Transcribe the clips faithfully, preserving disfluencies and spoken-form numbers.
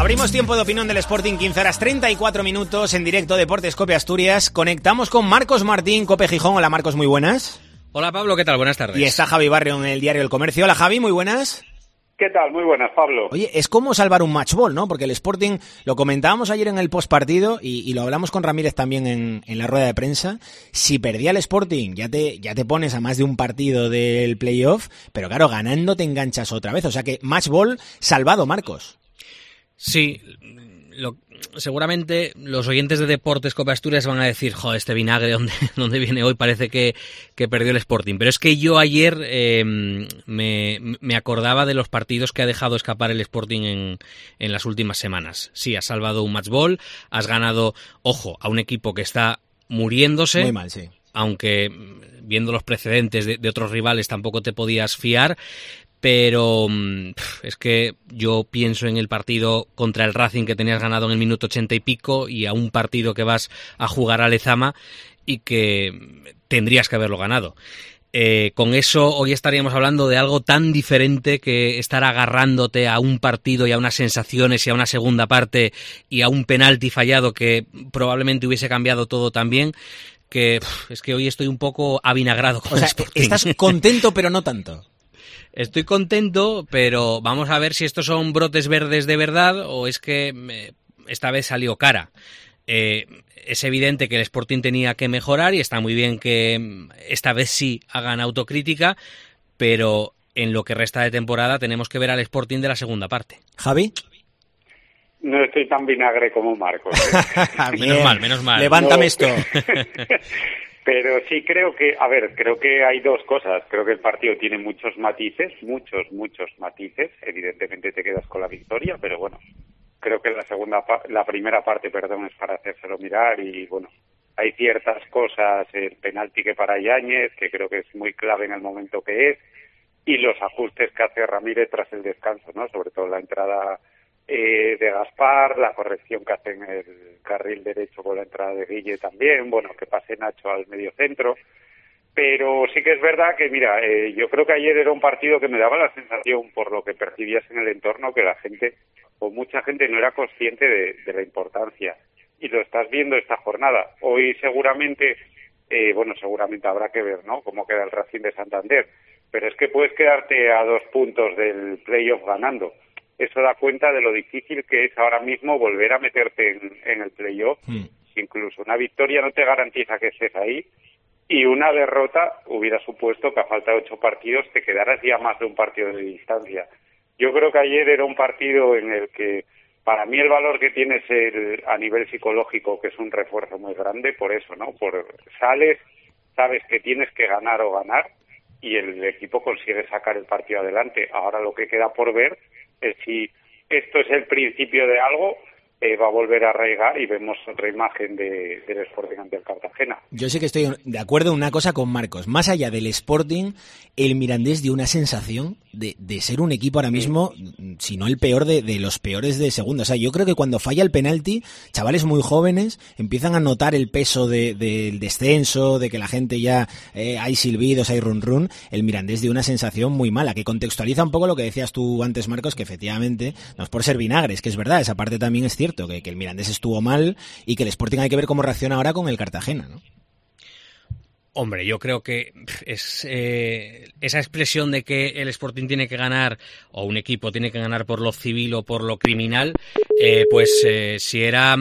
Abrimos tiempo de opinión del Sporting, quince horas treinta y cuatro minutos en directo Deportes Cope Asturias. Conectamos con Marcos Martín, Cope Gijón. Hola Marcos, muy buenas. Hola Pablo, ¿qué tal? Buenas tardes. Y está Javi Barrio en el diario El Comercio. Hola Javi, muy buenas. ¿Qué tal? Muy buenas, Pablo. Oye, es como salvar un match ball, ¿no? Porque el Sporting, lo comentábamos ayer en el postpartido y, y lo hablamos con Ramírez también en, en la rueda de prensa. Si perdía el Sporting, ya te, ya te pones a más de un partido del playoff, pero claro, ganando te enganchas otra vez. O sea que match ball salvado, Marcos. Sí, lo, seguramente los oyentes de Deportes Cope Asturias van a decir, joder, este vinagre, ¿dónde, dónde viene hoy? Parece que, que perdió el Sporting. Pero es que yo ayer eh, me, me acordaba de los partidos que ha dejado escapar el Sporting en, en las últimas semanas. Sí, has salvado un match ball, has ganado, ojo, a un equipo que está muriéndose. Muy mal, sí. Aunque viendo los precedentes de, de otros rivales tampoco te podías fiar. Pero es que yo pienso en el partido contra el Racing que tenías ganado en el minuto ochenta y pico y a un partido que vas a jugar a Lezama y que tendrías que haberlo ganado. Eh, con eso hoy estaríamos hablando de algo tan diferente que estar agarrándote a un partido y a unas sensaciones y a una segunda parte y a un penalti fallado que probablemente hubiese cambiado todo también. Que pff, es que hoy estoy un poco avinagrado con o sea, el Sporting. Estás contento pero no tanto. Estoy contento, pero vamos a ver si estos son brotes verdes de verdad o es que eh, esta vez salió cara. Eh, es evidente que el Sporting tenía que mejorar y está muy bien que esta vez sí hagan autocrítica, pero en lo que resta de temporada tenemos que ver al Sporting de la segunda parte. ¿Javi? No estoy tan vinagre como Marcos. ¿eh? Menos mal, menos mal. Levántame no. esto. Pero sí creo que, a ver, creo que hay dos cosas. Creo que el partido tiene muchos matices, muchos, muchos matices. Evidentemente te quedas con la victoria, pero bueno, creo que la segunda, la primera parte, perdón, es para hacérselo mirar y bueno, hay ciertas cosas, el penalti que para Yáñez, que creo que es muy clave en el momento que es, y los ajustes que hace Ramírez tras el descanso, ¿no? Sobre todo la entrada Eh, de Gaspar, la corrección que hace en el carril derecho con la entrada de Guille también, bueno, que pase Nacho al medio centro, pero sí que es verdad que, mira, eh, yo creo que ayer era un partido que me daba la sensación, por lo que percibías en el entorno, que la gente, o mucha gente no era consciente de, de la importancia, y lo estás viendo esta jornada. Hoy seguramente, eh, bueno, seguramente habrá que ver, ¿no?, cómo queda el Racing de Santander, pero es que puedes quedarte a dos puntos del playoff ganando. Eso da cuenta de lo difícil que es ahora mismo volver a meterte en, en el playoff. Mm. Incluso una victoria no te garantiza que estés ahí y una derrota hubiera supuesto que a falta de ocho partidos te quedaras ya más de un partido de distancia. Yo creo que ayer era un partido en el que para mí el valor que tiene es el, a nivel psicológico, que es un refuerzo muy grande por eso, ¿no? Por sales, sabes que tienes que ganar o ganar y el equipo consigue sacar el partido adelante. Ahora lo que queda por ver es si esto es el principio de algo, eh, va a volver a arraigar y vemos otra imagen de, del Sporting ante el Cartagena. Yo sé que estoy de acuerdo en una cosa con Marcos. Más allá del Sporting, el Mirandés dio una sensación de, de ser un equipo ahora mismo, si no el peor, de, de los peores de segunda. O sea, yo creo que cuando falla el penalti, chavales muy jóvenes empiezan a notar el peso de, de, del descenso, de que la gente ya eh, hay silbidos, hay run run. El Mirandés dio una sensación muy mala, que contextualiza un poco lo que decías tú antes, Marcos, que efectivamente, no es por ser vinagre, es que es verdad, esa parte también es cierto. Que, que el Mirandés estuvo mal y que el Sporting hay que ver cómo reacciona ahora con el Cartagena, ¿no? Hombre, yo creo que es eh, esa expresión de que el Sporting tiene que ganar o un equipo tiene que ganar por lo civil o por lo criminal, eh, pues eh, si era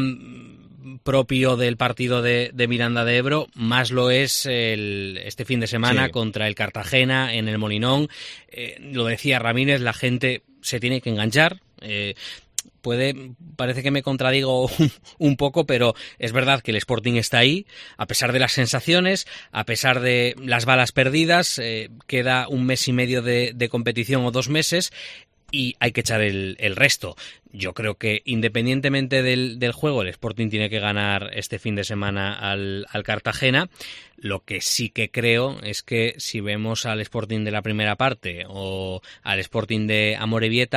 propio del partido de, de Miranda de Ebro, más lo es el, este fin de semana sí. Contra el Cartagena en el Molinón. Eh, lo decía Ramírez, la gente se tiene que enganchar. Eh, Puede, parece que me contradigo un, un poco, pero es verdad que el Sporting está ahí, a pesar de las sensaciones, a pesar de las balas perdidas, eh, queda un mes y medio de, de competición o dos meses y hay que echar el, el resto. Yo creo que independientemente del, del juego, el Sporting tiene que ganar este fin de semana al, al Cartagena. Lo que sí que creo es que si vemos al Sporting de la primera parte o al Sporting de Amorebieta,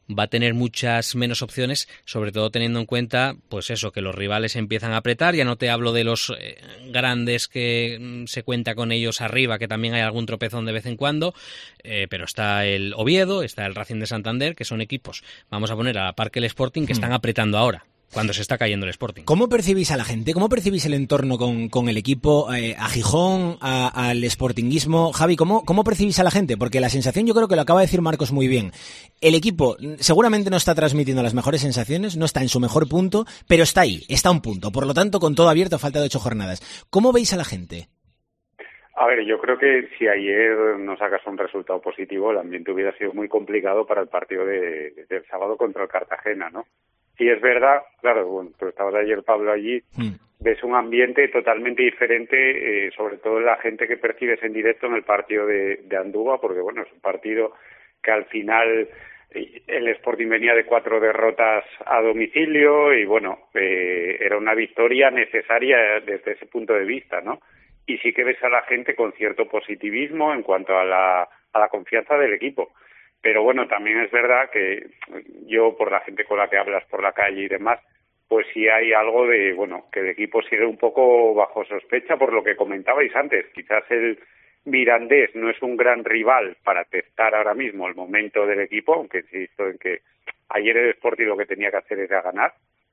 va a tener muchas menos opciones, sobre todo teniendo en cuenta, pues eso, que los rivales empiezan a apretar. Ya no te hablo de los eh, grandes que mm, se cuenta con ellos arriba, que también hay algún tropezón de vez en cuando, eh, pero está el Oviedo, está el Racing de Santander, que son equipos, vamos a poner a la par que el Sporting, que están apretando ahora, cuando se está cayendo el Sporting. ¿Cómo percibís a la gente? ¿Cómo percibís el entorno con, con el equipo? Eh, a Gijón, a, al sportinguismo. Javi, ¿cómo, ¿cómo percibís a la gente? Porque la sensación, yo creo que lo acaba de decir Marcos muy bien. El equipo seguramente no está transmitiendo las mejores sensaciones, no está en su mejor punto, pero está ahí, está a un punto. Por lo tanto, con todo abierto a falta de ocho jornadas. ¿Cómo veis a la gente? A ver, yo creo que si ayer no sacas un resultado positivo, el ambiente hubiera sido muy complicado para el partido de, del sábado contra el Cartagena, ¿no? Sí, es verdad, claro, bueno, tú estabas ayer, Pablo, allí, mm. ves un ambiente totalmente diferente, eh, sobre todo la gente que percibes en directo en el partido de, de Andúba, porque bueno, es un partido que al final eh, el Sporting venía de cuatro derrotas a domicilio y bueno, eh, era una victoria necesaria desde ese punto de vista, ¿no? Y sí que ves a la gente con cierto positivismo en cuanto a la, a la confianza del equipo. Pero bueno, también es verdad que yo, por la gente con la que hablas por la calle y demás, pues sí hay algo de, bueno, que el equipo sigue un poco bajo sospecha por lo que comentabais antes. Quizás el Mirandés no es un gran rival para testar ahora mismo el momento del equipo, aunque insisto en que ayer el Sporting lo que tenía que hacer era ganar.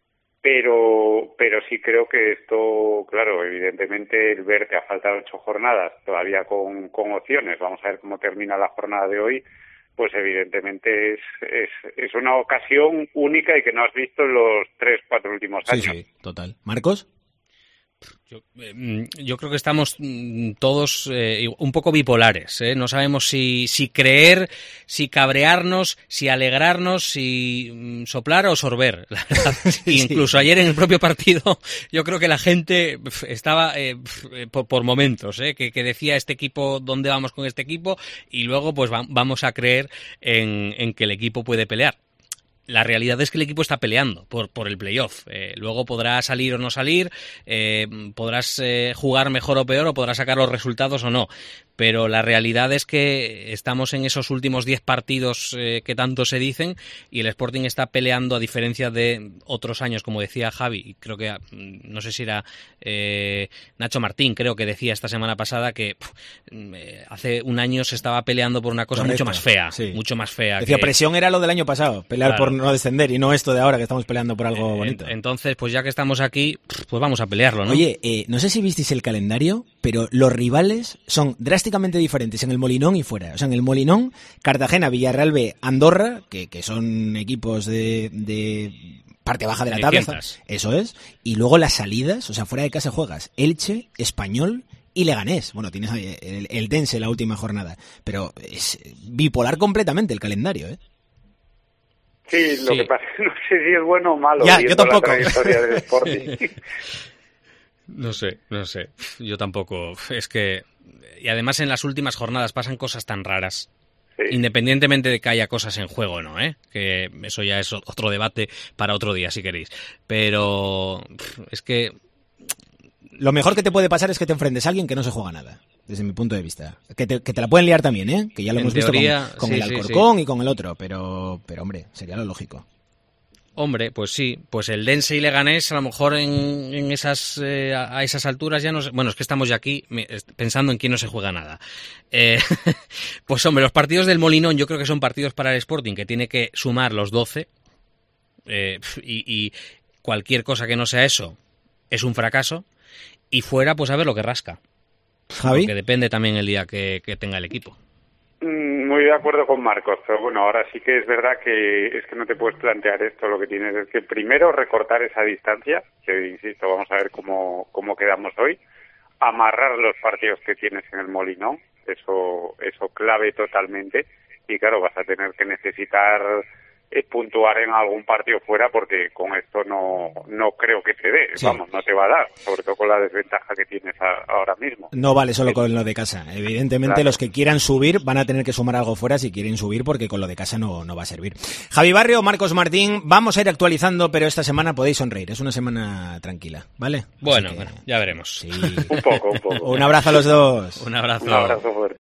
Pero pero sí creo que esto, claro, evidentemente el ver que a falta de ocho jornadas, todavía con, con opciones, vamos a ver cómo termina la jornada de hoy, pues evidentemente es, es es una ocasión única y que no has visto en los tres, cuatro últimos años. Sí, sí, total. ¿Marcos? Yo, eh, yo creo que estamos todos eh, un poco bipolares, ¿eh? No sabemos si, si creer, si cabrearnos, si alegrarnos, si mm, soplar o sorber. Sí. Incluso ayer en el propio partido yo creo que la gente estaba eh, por, por momentos, ¿eh? que, que decía este equipo, ¿dónde vamos con este equipo? Y luego pues va, vamos a creer en, en que el equipo puede pelear. La realidad es que el equipo está peleando por, por el playoff. Eh, luego podrá salir o no salir, eh, podrás eh, jugar mejor o peor, o podrás sacar los resultados o no. Pero la realidad es que estamos en esos últimos diez partidos eh, que tanto se dicen, y el Sporting está peleando, a diferencia de otros años, como decía Javi, y creo que, no sé si era eh, Nacho Martín, creo que decía esta semana pasada que pff, eh, hace un año se estaba peleando por una cosa Correcto. mucho más fea, sí. mucho más fea. Decía, que... presión era lo del año pasado, pelear claro. por no descender, y no esto de ahora que estamos peleando por algo eh, bonito. Entonces, pues ya que estamos aquí, pues vamos a pelearlo, ¿no? Oye, eh, no sé si visteis el calendario, pero los rivales son drásticamente diferentes en el Molinón y fuera. O sea, en el Molinón, Cartagena, Villarreal B, Andorra, que, que son equipos de, de parte baja de la tabla, eso es, y luego las salidas, o sea, fuera de casa juegas Elche, Español y Leganés. Bueno, tienes el, el Dense la última jornada, pero es bipolar completamente el calendario, ¿eh? Sí, lo sí. que pasa es que no sé si es bueno o malo. Ya, yo tampoco. La trayectoria del Sporting. No sé, no sé. Yo tampoco. Es que... Y además en las últimas jornadas pasan cosas tan raras. Sí. Independientemente de que haya cosas en juego, ¿no? ¿Eh? Que eso ya es otro debate para otro día, si queréis. Pero es que... Lo mejor que te puede pasar es que te enfrentes a alguien que no se juega nada, desde mi punto de vista. Que te, que te la pueden liar también, ¿eh? Que ya lo en hemos teoría, visto con, con sí, el Alcorcón sí, sí. y con el otro. Pero, pero hombre, sería lo lógico. Hombre, pues sí, pues el Dense y Leganés a lo mejor en, en esas eh, a esas alturas ya no sé, bueno, es que estamos ya aquí pensando en quién no se juega nada. Eh, pues hombre, los partidos del Molinón yo creo que son partidos para el Sporting, que tiene que sumar los doce eh, y, y cualquier cosa que no sea eso es un fracaso, y fuera pues a ver lo que rasca. Javi. Porque depende también el día que, que tenga el equipo. Muy de acuerdo con Marcos, pero bueno, ahora sí que es verdad que es que no te puedes plantear esto, lo que tienes es que primero recortar esa distancia, que insisto, vamos a ver cómo, cómo quedamos hoy, amarrar los partidos que tienes en el Molinón, eso, eso clave totalmente, y claro, vas a tener que necesitar eh, puntuar en algún partido fuera, porque con esto no no creo que te dé, sí. vamos, no te va a dar, sobre todo con la desventaja que tienes a, ahora mismo. No vale solo con lo de casa, evidentemente claro. Los que quieran subir van a tener que sumar algo fuera si quieren subir, porque con lo de casa no, no va a servir. Javi Barrio, Marcos Martín, vamos a ir actualizando, pero esta semana podéis sonreír, es una semana tranquila, ¿vale? Bueno, que, bueno, ya veremos. Sí. un poco, un poco. Un abrazo a los dos. Un abrazo. Un abrazo fuerte.